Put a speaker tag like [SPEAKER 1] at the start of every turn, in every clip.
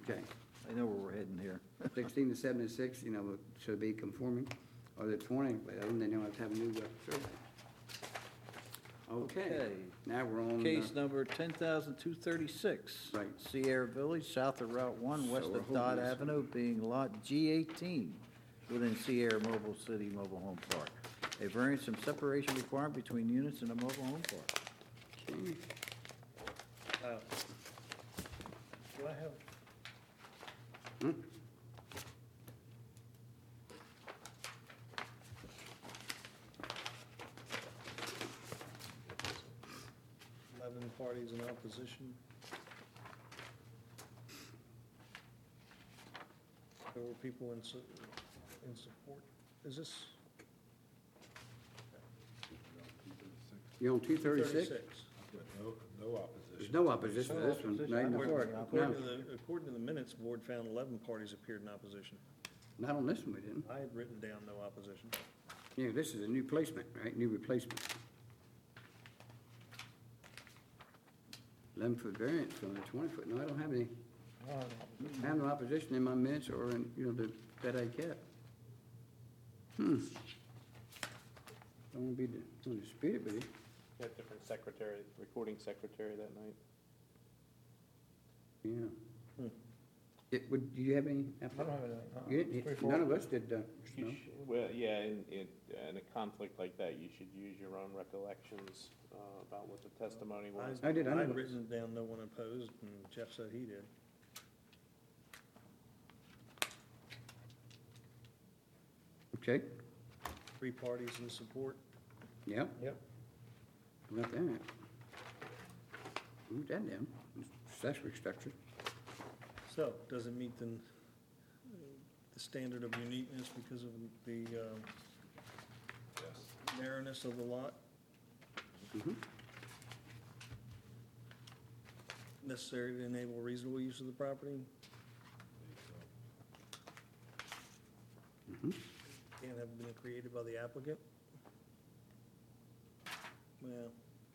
[SPEAKER 1] Okay.
[SPEAKER 2] I know where we're heading here.
[SPEAKER 1] 16 to 76, should be conforming, or the 20, but other than they don't have to have a new survey. Okay, now we're on.
[SPEAKER 2] Case number 10,236.
[SPEAKER 1] Right.
[SPEAKER 2] Sierra Village, south of Route 1, west
[SPEAKER 1] we're
[SPEAKER 2] of
[SPEAKER 1] holding
[SPEAKER 2] Dodd
[SPEAKER 1] this
[SPEAKER 2] Avenue, being Lot G18 within Sierra Mobile City Mobile Home Park. A variance from separation requirement between units in a mobile home park.
[SPEAKER 1] Okay.
[SPEAKER 3] Do I have,
[SPEAKER 1] Hmm?
[SPEAKER 3] parties in opposition? There were people in support. Is this?
[SPEAKER 1] You on 236?
[SPEAKER 4] No opposition.
[SPEAKER 1] There's no opposition to this one. Not even
[SPEAKER 2] No
[SPEAKER 1] for it.
[SPEAKER 2] opposition.
[SPEAKER 1] No,
[SPEAKER 3] According to the minutes, the board found 11 parties appeared in opposition.
[SPEAKER 1] not on this one, we didn't.
[SPEAKER 3] I had written down no opposition.
[SPEAKER 1] Yeah, this is a new placement, right? New replacement. 11-foot variance from the 20-foot. No, I don't have any. I have no opposition in my minutes or in, that I kept. Don't want to dispute it with you.
[SPEAKER 5] You had different secretary, recording secretary that night.
[SPEAKER 1] Yeah. Do you have any?
[SPEAKER 6] I don't have
[SPEAKER 1] You
[SPEAKER 6] any.
[SPEAKER 1] didn't, none of us did, Mr.
[SPEAKER 5] You
[SPEAKER 1] Snow.
[SPEAKER 5] Well, yeah, in a conflict like that, you should use your own recollections about what the testimony was.
[SPEAKER 1] I did, I know.
[SPEAKER 3] I'd written down no one opposed, and Jeff said he did.
[SPEAKER 1] Okay,
[SPEAKER 3] 3 parties in support.
[SPEAKER 1] yep.
[SPEAKER 6] Yep.
[SPEAKER 1] Got that. Move that down. Accessory structure.
[SPEAKER 3] So, does it meet the standard of uniqueness because of the narrowness of the lot?
[SPEAKER 1] Mhm.
[SPEAKER 3] Necessary to enable reasonable use of the property?
[SPEAKER 1] Mhm.
[SPEAKER 3] Can't have been created by the applicant? Well,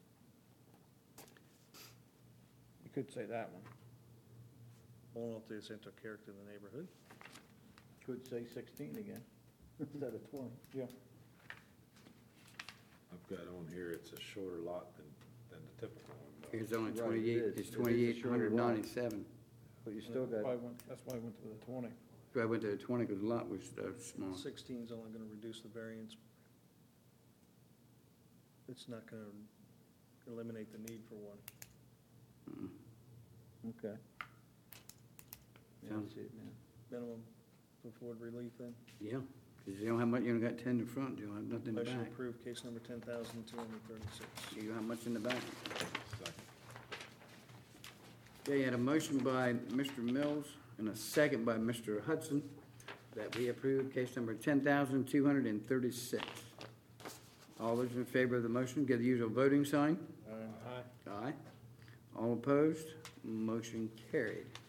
[SPEAKER 6] You could say that one.
[SPEAKER 3] all of the essential character of the neighborhood.
[SPEAKER 2] Could say 16 again, instead of 20.
[SPEAKER 6] Yeah.
[SPEAKER 4] I've got on here, it's a shorter lot than the typical one. though.
[SPEAKER 1] It's only
[SPEAKER 2] Right, it
[SPEAKER 1] 28,
[SPEAKER 2] is.
[SPEAKER 1] it's
[SPEAKER 2] It is a shorter lot.
[SPEAKER 1] 2,897.
[SPEAKER 2] But you still
[SPEAKER 6] That's why I
[SPEAKER 2] got,
[SPEAKER 6] went- That's why I went to the 20.
[SPEAKER 1] So I went to the 20 because the lot was small.
[SPEAKER 3] 16 is only going to reduce the variance. It's not going to eliminate the need for one.
[SPEAKER 2] okay. Yeah, I
[SPEAKER 1] Sounds-
[SPEAKER 2] see it now.
[SPEAKER 3] Minimum afford relief then?
[SPEAKER 1] Yeah, because you don't have much, you only got 10 in the front, you don't have nothing in the
[SPEAKER 3] Motion
[SPEAKER 1] back.
[SPEAKER 3] approved, case number 10,236.
[SPEAKER 1] You don't have much in the back.
[SPEAKER 4] Second.
[SPEAKER 1] Okay, you had a motion by Mr. Mills and a second by Mr. Hudson that we approve case number 10,236. All those in favor of the motion, give the usual voting sign.
[SPEAKER 6] Aye.
[SPEAKER 1] Aye. All opposed? Motion carried.